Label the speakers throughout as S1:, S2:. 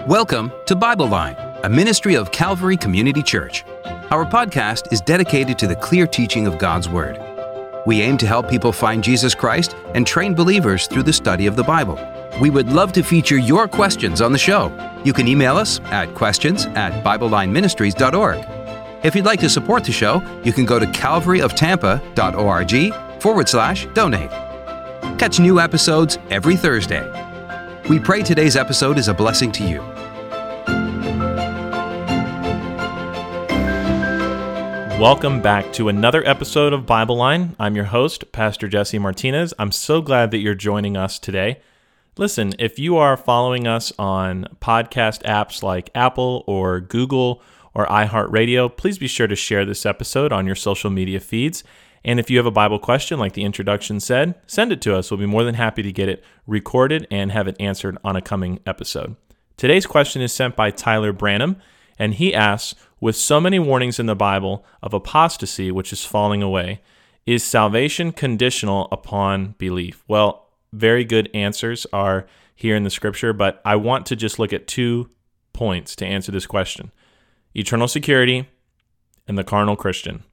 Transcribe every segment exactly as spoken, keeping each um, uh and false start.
S1: Welcome to Bible Line, a ministry of Calvary Community Church. Our podcast is dedicated to the clear teaching of God's Word. We aim to help people find Jesus Christ and train believers through the study of the Bible. We would love to feature your questions on the show. You can email us at questions at bible line ministries dot org. If you'd like to support the show, you can go to calvary of tampa dot org forward slash donate. Catch new episodes every Thursday. We pray today's episode is a blessing to you.
S2: Welcome back to another episode of Bible Line. I'm your host, Pastor Jesse Martinez. I'm so glad that you're joining us today. Listen, if you are following us on podcast apps like Apple or Google or iHeartRadio, please be sure to share this episode on your social media feeds. And if you have a Bible question, like the introduction said, send it to us. We'll be more than happy to get it recorded and have it answered on a coming episode. Today's question is sent by Tyler Branham, and he asks, with so many warnings in the Bible of apostasy, which is falling away, is salvation conditional upon belief? Well, very good answers are here in the scripture, but I want to just look at two points to answer this question: eternal security and the carnal Christian.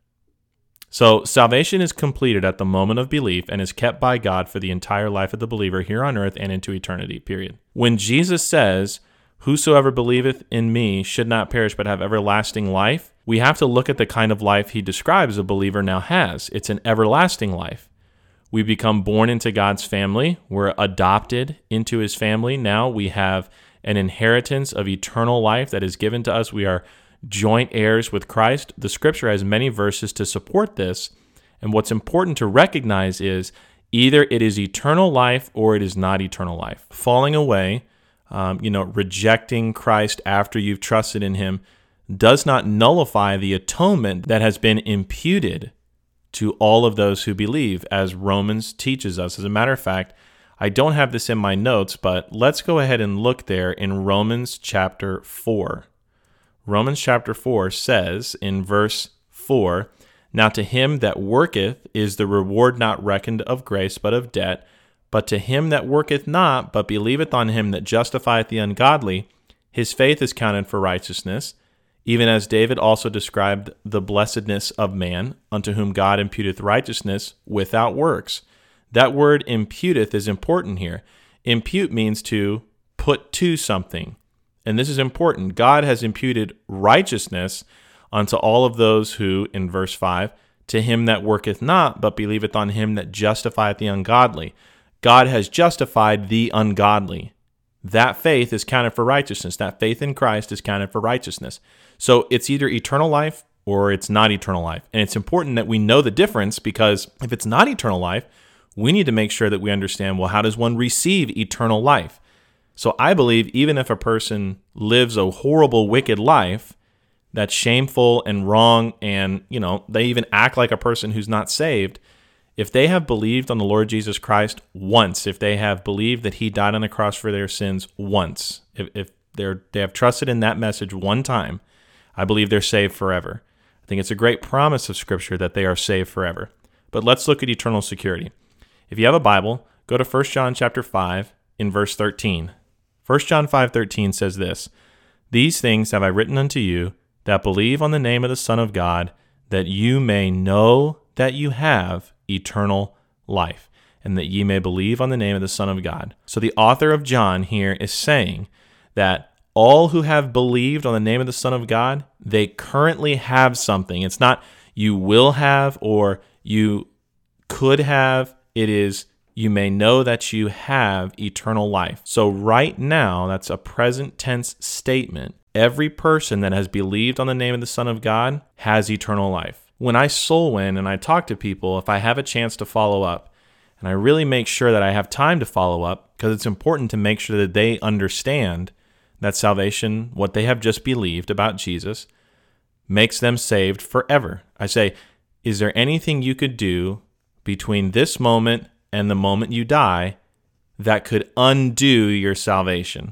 S2: So salvation is completed at the moment of belief and is kept by God for the entire life of the believer here on earth and into eternity, period. When Jesus says, "Whosoever believeth in me should not perish but have everlasting life," we have to look at the kind of life he describes a believer now has. It's an everlasting life. We become born into God's family. We're adopted into his family. Now we have an inheritance of eternal life that is given to us. We are joint heirs with Christ. The scripture has many verses to support this. And what's important to recognize is either it is eternal life or it is not eternal life. Falling away, um, you know, rejecting Christ after you've trusted in him does not nullify the atonement that has been imputed to all of those who believe, as Romans teaches us. As a matter of fact, I don't have this in my notes, but let's go ahead and look there in Romans chapter four. Romans chapter four says in verse four, "Now to him that worketh is the reward not reckoned of grace, but of debt. But to him that worketh not, but believeth on him that justifieth the ungodly, his faith is counted for righteousness. Even as David also described the blessedness of man, unto whom God imputeth righteousness without works." That word imputeth is important here. Impute means to put to something. And this is important. God has imputed righteousness unto all of those who, in verse five, to him that worketh not, but believeth on him that justifieth the ungodly. God has justified the ungodly. That faith is counted for righteousness. That faith in Christ is counted for righteousness. So it's either eternal life or it's not eternal life. And it's important that we know the difference, because if it's not eternal life, we need to make sure that we understand, well, how does one receive eternal life? So I believe even if a person lives a horrible, wicked life that's shameful and wrong, and, you know, they even act like a person who's not saved, if they have believed on the Lord Jesus Christ once, if they have believed that he died on the cross for their sins once, if, if they're, they have trusted in that message one time, I believe they're saved forever. I think it's a great promise of Scripture that they are saved forever. But let's look at eternal security. If you have a Bible, go to First John chapter five in verse thirteen. First John five thirteen says this, "These things have I written unto you that believe on the name of the Son of God, that you may know that you have eternal life, and that ye may believe on the name of the Son of God." So the author of John here is saying that all who have believed on the name of the Son of God, they currently have something. It's not you will have or you could have. It is you may know that you have eternal life. So right now, that's a present tense statement. Every person that has believed on the name of the Son of God has eternal life. When I soul win and I talk to people, if I have a chance to follow up, and I really make sure that I have time to follow up, because it's important to make sure that they understand that salvation, what they have just believed about Jesus, makes them saved forever. I say, is there anything you could do between this moment and the moment you die that could undo your salvation?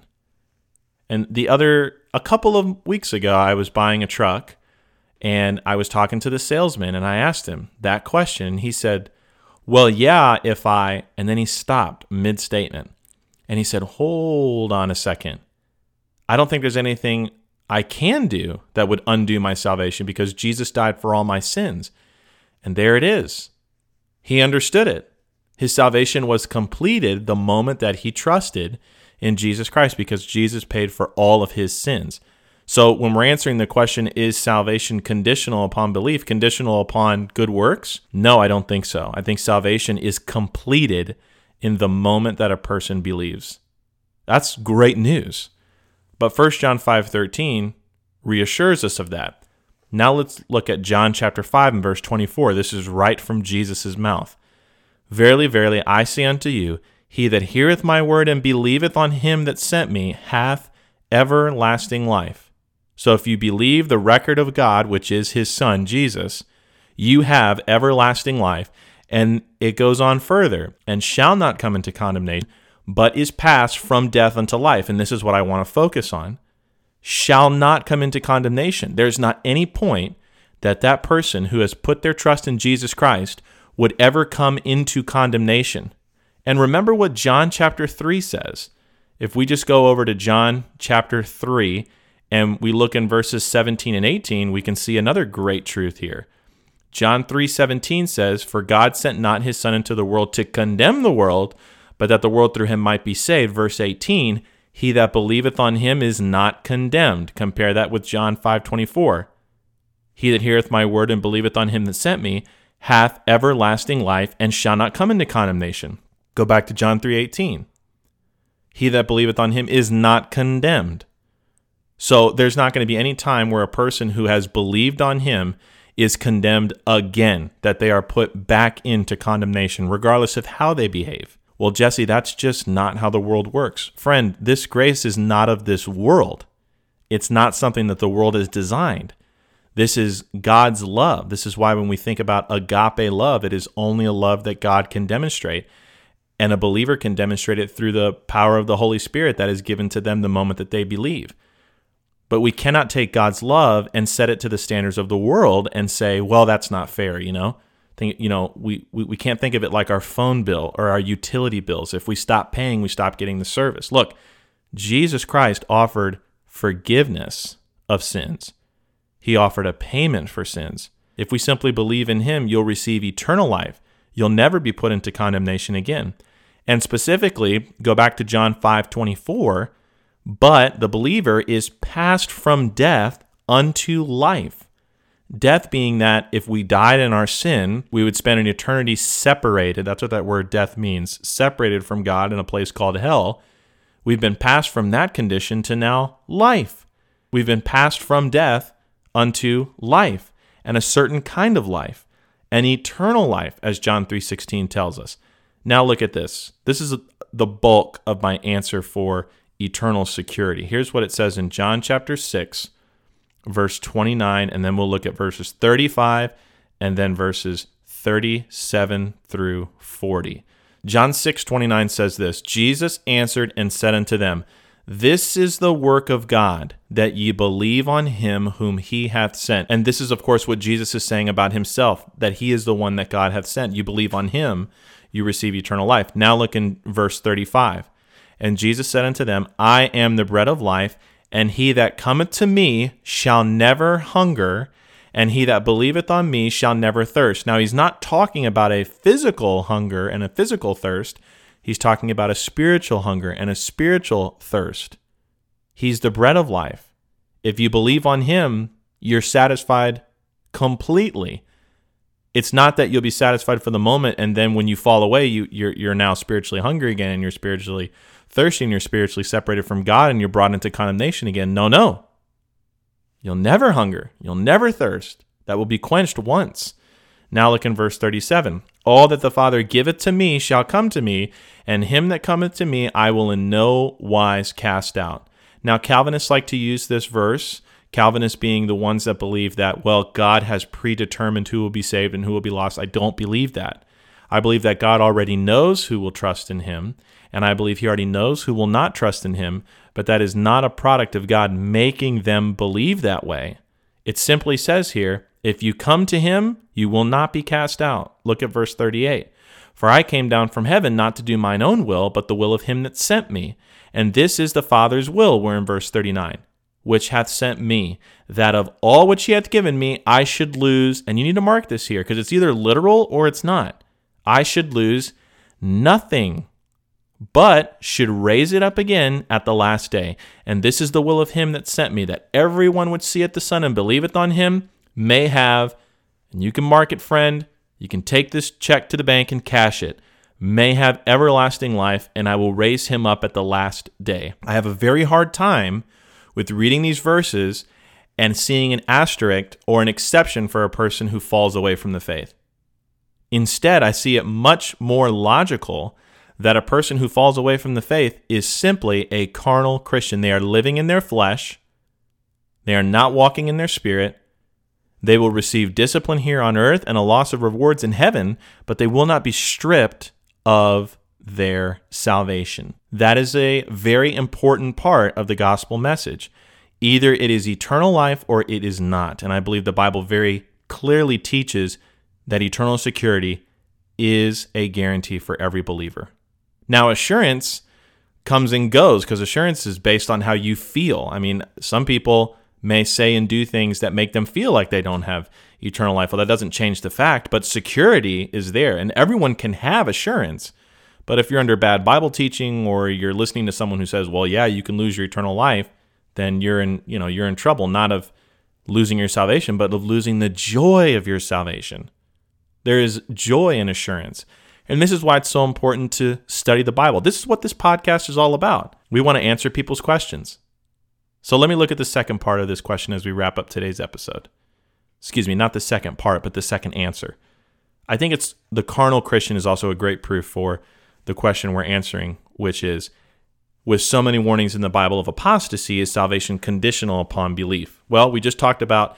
S2: And the other, a couple of weeks ago, I was buying a truck, and I was talking to the salesman, and I asked him that question. He said, well, yeah, if I, and then he stopped mid-statement, and he said, hold on a second. I don't think there's anything I can do that would undo my salvation because Jesus died for all my sins. And there it is. He understood it. His salvation was completed the moment that he trusted in Jesus Christ because Jesus paid for all of his sins. So when we're answering the question, is salvation conditional upon belief, conditional upon good works? No, I don't think so. I think salvation is completed in the moment that a person believes. That's great news. But First John five thirteen reassures us of that. Now let's look at John chapter five and verse twenty-four. This is right from Jesus' mouth. Verily, verily, I say unto you, he that heareth my word and believeth on him that sent me hath everlasting life. So if you believe the record of God, which is his Son, Jesus, you have everlasting life. And it goes on further, and shall not come into condemnation, but is passed from death unto life. And this is what I want to focus on. Shall not come into condemnation. There's not any point that that person who has put their trust in Jesus Christ would ever come into condemnation. And remember what John chapter three says. If we just go over to John chapter three and we look in verses seventeen and eighteen, we can see another great truth here. John three seventeen says, for God sent not his Son into the world to condemn the world, but that the world through him might be saved. Verse eighteen, he that believeth on him is not condemned. Compare that with John five twenty-four. He that heareth my word and believeth on him that sent me hath everlasting life and shall not come into condemnation. Go back to John three eighteen. He that believeth on him is not condemned. So there's not going to be any time where a person who has believed on him is condemned again, that they are put back into condemnation, regardless of how they behave. Well, Jesse, that's just not how the world works. Friend, this grace is not of this world. It's not something that the world has designed. This is God's love. This is why when we think about agape love, it is only a love that God can demonstrate. And a believer can demonstrate it through the power of the Holy Spirit that is given to them the moment that they believe. But we cannot take God's love and set it to the standards of the world and say, well, that's not fair, you know? Think, you know, we, we, we can't think of it like our phone bill or our utility bills. If we stop paying, we stop getting the service. Look, Jesus Christ offered forgiveness of sins. He offered a payment for sins. If we simply believe in him, you'll receive eternal life. You'll never be put into condemnation again. And specifically, go back to John five twenty-four, but the believer is passed from death unto life. Death being that if we died in our sin, we would spend an eternity separated. That's what that word death means, separated from God in a place called hell. We've been passed from that condition to now life. We've been passed from death unto life, and a certain kind of life, an eternal life, as John three sixteen tells us. Now look at this. This is the bulk of my answer for eternal security. Here's what it says in John chapter six, verse twenty-nine, and then we'll look at verses thirty-five and then verses thirty-seven through forty. John six twenty-nine says this, Jesus answered and said unto them, this is the work of God, that ye believe on him whom he hath sent. And this is, of course, what Jesus is saying about himself, that he is the one that God hath sent. You believe on him, you receive eternal life. Now look in verse thirty-five. And Jesus said unto them, I am the bread of life, and he that cometh to me shall never hunger, and he that believeth on me shall never thirst. Now, he's not talking about a physical hunger and a physical thirst. He's talking about a spiritual hunger and a spiritual thirst. He's the bread of life. If you believe on him, you're satisfied completely. It's not that you'll be satisfied for the moment, and then when you fall away, you, you're, you're now spiritually hungry again, and you're spiritually thirsty, and you're spiritually separated from God, and you're brought into condemnation again. No, no. You'll never hunger. You'll never thirst. That will be quenched once. Now look in verse thirty-seven. All that the Father giveth to me shall come to me, and him that cometh to me I will in no wise cast out. Now Calvinists like to use this verse, Calvinists being the ones that believe that, well, God has predetermined who will be saved and who will be lost. I don't believe that. I believe that God already knows who will trust in him, and I believe he already knows who will not trust in him, but that is not a product of God making them believe that way. It simply says here, if you come to him, you will not be cast out. Look at verse thirty-eight. For I came down from heaven not to do mine own will, but the will of him that sent me. And this is the Father's will," we're in verse thirty-nine, "which hath sent me, that of all which he hath given me, I should lose," and you need to mark this here, because it's either literal or it's not, "I should lose nothing, but should raise it up again at the last day. And this is the will of him that sent me, that everyone which seeth the Son and believeth on him may have," and you can mark it, friend, you can take this check to the bank and cash it, "may have everlasting life, and I will raise him up at the last day." I have a very hard time with reading these verses and seeing an asterisk or an exception for a person who falls away from the faith. Instead, I see it much more logical that a person who falls away from the faith is simply a carnal Christian. They are living in their flesh. They are not walking in their spirit. They will receive discipline here on earth and a loss of rewards in heaven, but they will not be stripped of their salvation. That is a very important part of the gospel message. Either it is eternal life or it is not. And I believe the Bible very clearly teaches that eternal security is a guarantee for every believer. Now, assurance comes and goes because assurance is based on how you feel. I mean, some people may say and do things that make them feel like they don't have eternal life. Well, that doesn't change the fact, but security is there, and everyone can have assurance. But if you're under bad Bible teaching or you're listening to someone who says, "Well, yeah, you can lose your eternal life," then you're in, you know, you're in trouble, not of losing your salvation, but of losing the joy of your salvation. There is joy in assurance. And this is why it's so important to study the Bible. This is what this podcast is all about. We want to answer people's questions. So let me look at the second part of this question as we wrap up today's episode. Excuse me, not the second part, but the second answer. I think it's the carnal Christian is also a great proof for the question we're answering, which is, with so many warnings in the Bible of apostasy, is salvation conditional upon belief? Well, we just talked about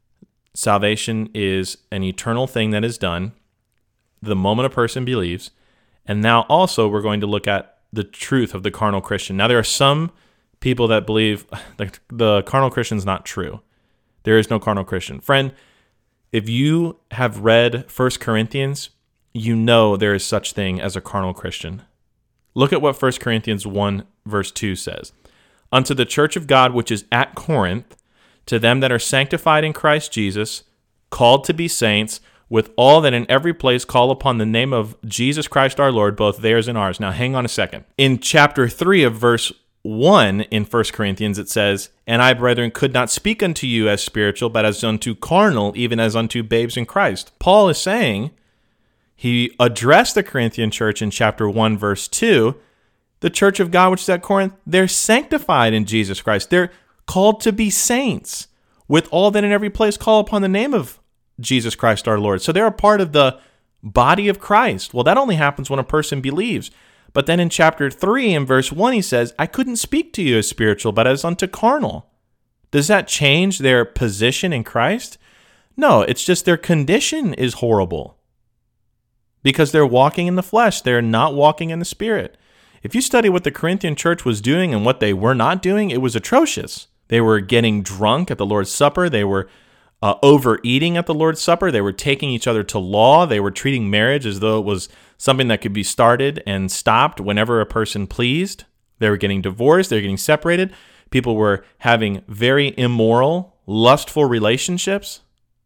S2: salvation is an eternal thing that is done the moment a person believes. And now also we're going to look at the truth of the carnal Christian. Now there are some people that believe that the carnal Christian is not true. There is no carnal Christian. Friend, if you have read First Corinthians, you know there is such thing as a carnal Christian. Look at what First Corinthians one verse two says. "Unto the church of God which is at Corinth, to them that are sanctified in Christ Jesus, called to be saints, with all that in every place call upon the name of Jesus Christ our Lord, both theirs and ours." Now hang on a second. In chapter three of verse one in First Corinthians, it says, "And I, brethren, could not speak unto you as spiritual, but as unto carnal, even as unto babes in Christ." Paul is saying, he addressed the Corinthian church in chapter one, verse two, the church of God which is at Corinth, they're sanctified in Jesus Christ. They're called to be saints, with all that in every place call upon the name of Jesus Christ our Lord. So they're a part of the body of Christ. Well, that only happens when a person believes. But then in chapter three, in verse one, he says, "I couldn't speak to you as spiritual, but as unto carnal." Does that change their position in Christ? No, it's just their condition is horrible. Because they're walking in the flesh. They're not walking in the Spirit. If you study what the Corinthian church was doing and what they were not doing, it was atrocious. They were getting drunk at the Lord's Supper. They were uh, overeating at the Lord's Supper. They were taking each other to law. They were treating marriage as though it was something that could be started and stopped whenever a person pleased. They were getting divorced. They were getting separated. People were having very immoral, lustful relationships.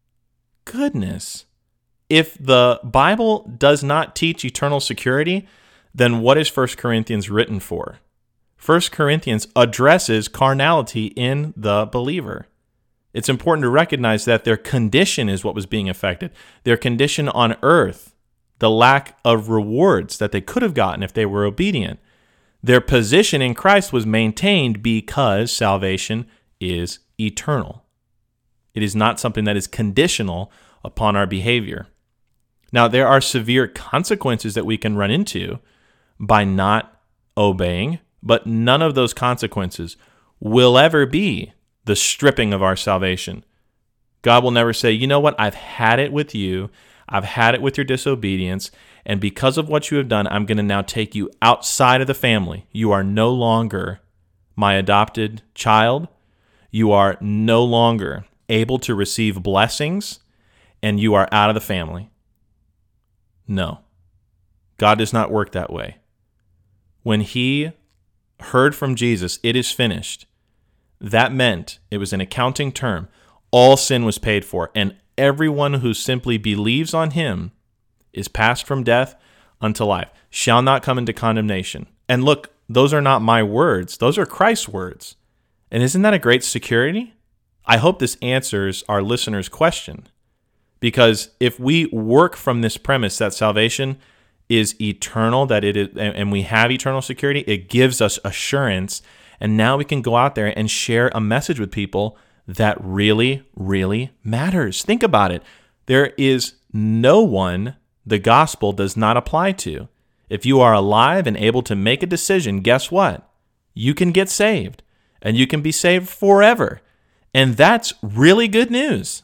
S2: Goodness. If the Bible does not teach eternal security, then what is First Corinthians written for? First Corinthians addresses carnality in the believer. It's important to recognize that their condition is what was being affected. Their condition on earth, the lack of rewards that they could have gotten if they were obedient. Their position in Christ was maintained because salvation is eternal. It is not something that is conditional upon our behavior. Now, there are severe consequences that we can run into by not obeying, but none of those consequences will ever be the stripping of our salvation. God will never say, "You know what? I've had it with you. I've had it with your disobedience. And because of what you have done, I'm going to now take you outside of the family. You are no longer my adopted child. You are no longer able to receive blessings, and you are out of the family." No. God does not work that way. When he heard from Jesus, "It is finished," that meant, it was an accounting term, all sin was paid for, and everyone who simply believes on him is passed from death unto life, shall not come into condemnation. And look, those are not my words. Those are Christ's words. And isn't that a great security? I hope this answers our listener's question. Because if we work from this premise that salvation is eternal, that it is, and we have eternal security, it gives us assurance. And now we can go out there and share a message with people that really, really matters. Think about it. There is no one the gospel does not apply to. If you are alive and able to make a decision, guess what? You can get saved, and you can be saved forever. And that's really good news.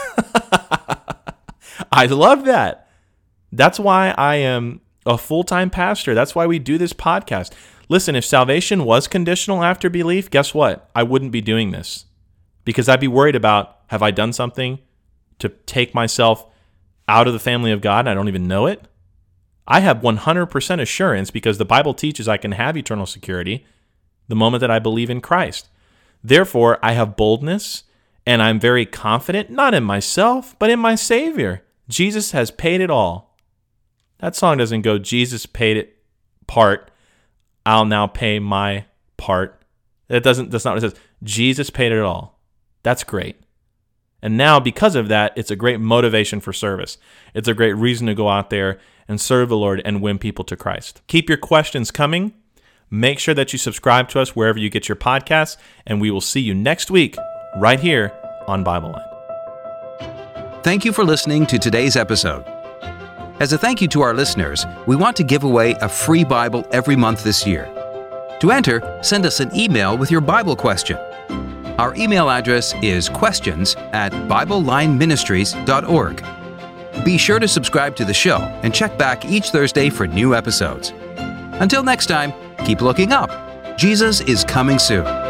S2: I love that. That's why I am a full-time pastor. That's why we do this podcast. Listen, if salvation was conditional after belief, guess what? I wouldn't be doing this because I'd be worried about, have I done something to take myself out of the family of God and I don't even know it? I have one hundred percent assurance because the Bible teaches I can have eternal security the moment that I believe in Christ. Therefore, I have boldness and I'm very confident, not in myself, but in my Savior. Jesus has paid it all. That song doesn't go, Jesus paid it part, I'll now pay my part. That doesn't, that's not what it says. Jesus paid it all. That's great. And now, because of that, it's a great motivation for service. It's a great reason to go out there and serve the Lord and win people to Christ. Keep your questions coming. Make sure that you subscribe to us wherever you get your podcasts, and we will see you next week right here on Bible Line.
S1: Thank you for listening to today's episode. As a thank you to our listeners, we want to give away a free Bible every month this year. To enter, send us an email with your Bible question. Our email address is questions at bible line ministries dot org. Be sure to subscribe to the show and check back each Thursday for new episodes. Until next time, keep looking up. Jesus is coming soon.